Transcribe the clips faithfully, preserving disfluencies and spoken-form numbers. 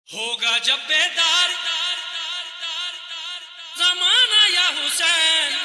होगा जब बेदार जमाना या हुसैन।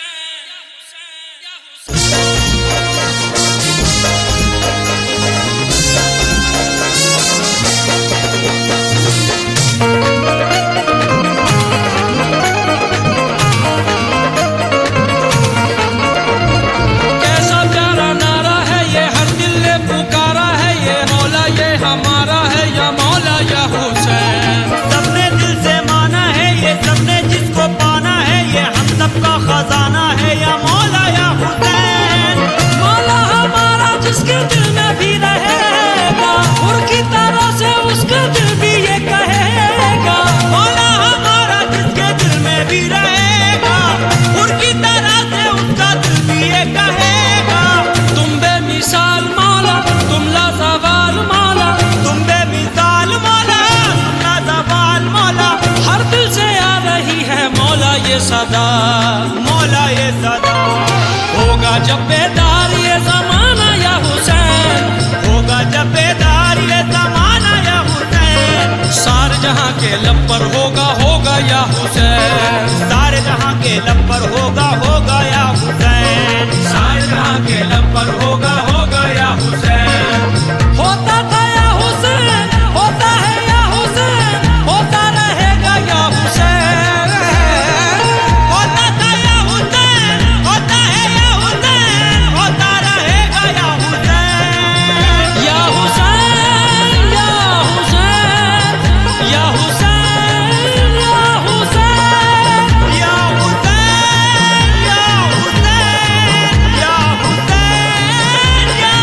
कैसा प्यारा नारा है ये, हर दिल ने पुकारा है ये, मौला ये हमारा है या मौला या हुसैन। सबने दिल से माना है ये, सबने जिसको पाना है ये, हम सबका खजाना है या मौला या हुसैन। मौला हमारा जिसके दिल में भी रहेगा, उर की तरह से उसका दिल भी ये कहेगा। मौला हमारा जिसके दिल में भी रहेगा, उर की तरह से उसका दिल भी ये कहेगा। तुम बेमिसाल मौला, तुम लाजवाल मौला, तुम बेमिसाल मौला, तुम लाजवाल मौला। हर दिल से आ रही है मौला ये सदा, मौला ये सदा। होगा जब बेदार ये जमाना या हुसैन। होगा जब बेदार ये जमाना या हुसैन। सारे जहां के लब पर होगा होगा या हुसैन। सारे जहां के लब पर होगा होगा या हुसैन। सारे जहां के लब पर होगा होगा या हुसैन। होता था या हुसैन, होता है या हुसैन, होता रहेगा या हुसैन। होता था या हुसैन, होता है या हुसैन, होता रहेगा या हुसैन। या हुसैन या हुसैन या हुसैन या हुसैन। या हुसैन या हुसैन या हुसैन या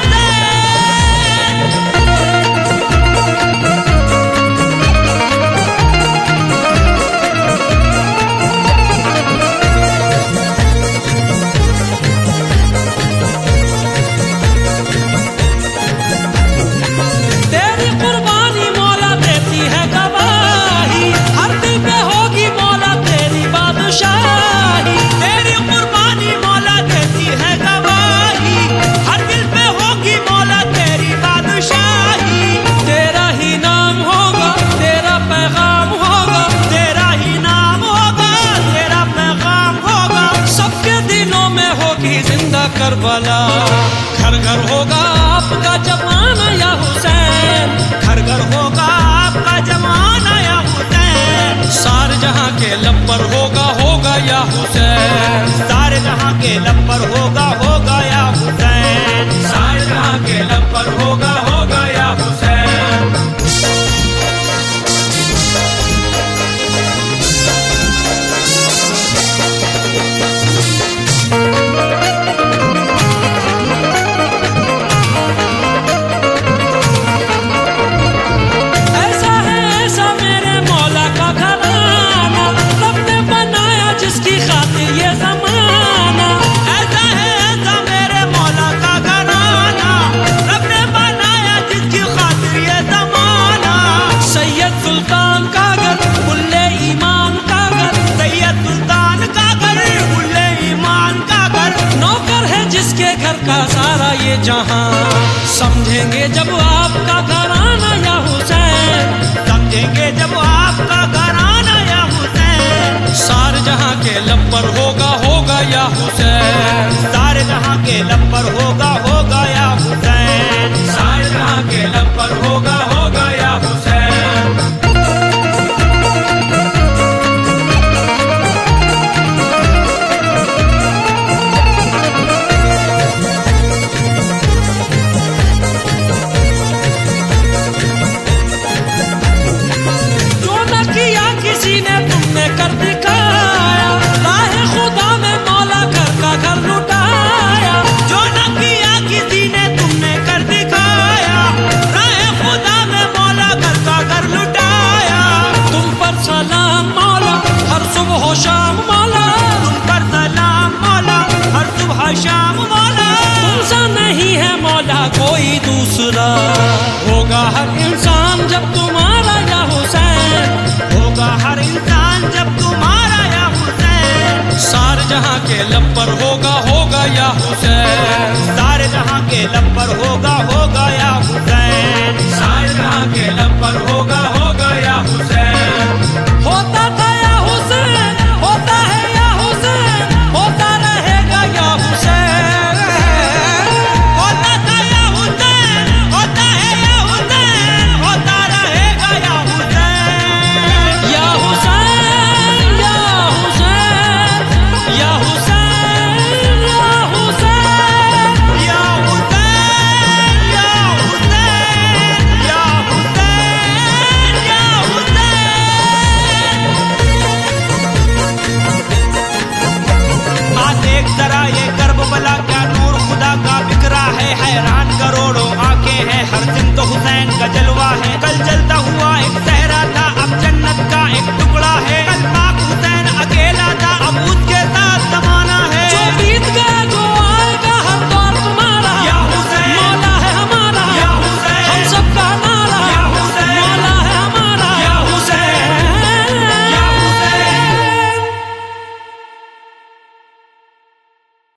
हुसैन। तेरी कुर्बानी मौला देती है गवाही, हर दिल पे होगी मौला तेरी बादशाही। तेरी कुर्बानी मौला देती है गवाही, हर दिल पे होगी मौला तेरी बादशाही। तेरा ही नाम होगा, तेरा पैगाम होगा, तेरा ही नाम होगा, तेरा पैगाम होगा। सबके दिलों में होगी जिंदा करबला। घर घर होगा आपका जमाना या हुसैन। घर घर होगा आपका जमाना या हुसैन। सारे जहां के लब पर होगा होगा या हुसैन। सारे जहां के लब पर होगा होगा या हुसैन। सारे जहां के लब पर होगा होगा या हुसैन। ऐसा है ऐसा मेरे मौला का घराना, रब ने बनाया जिसकी खातिर ये जमाना। ऐसा है ऐसा मेरे मौला का घराना, रब ने बनाया जिसकी खातिर ये जमाना। सैयद सुल्तान का घर, मुल्ले ईमान का घर, सैयद सुल्तान का घर, मुल्ले ईमान का घर। नौकर है जिसके घर का सारा ये जहां। समझेंगे जब आपका घराना या हुसैन। समझेंगे जब आपका घराना या हुसैन। सारे जहां के लब पर होगा होगा या हुसैन। सारे जहां के लब पर होगा होगा या हुसैन। सारे जहां के लब पर होगा होगा या हुसैन। जो न किया किसी ने तुमने कर दिखाया, राहे खुदा में मौला घर का घर लुटाया। जो न किया किसी ने तुमने कर दिखाया, राहे खुदा में मौला घर का घर लुटाया। तुम पर सलाम मौला हर सुबह शाम मौला। तुम पर सलाम मौला हर सुबह शाम मौला। तुमसा नहीं है मौला कोई दूसरा। होगा हर इंसान जब तुम्हारा या हुसैन। होगा हर इंसान जब तुम्हारा या हुसैन। सारे जहां के लब पर होगा होगा या हुसैन। सारे जहां के लब पर होगा होगा या हुसैन। सारे जहां के लब पर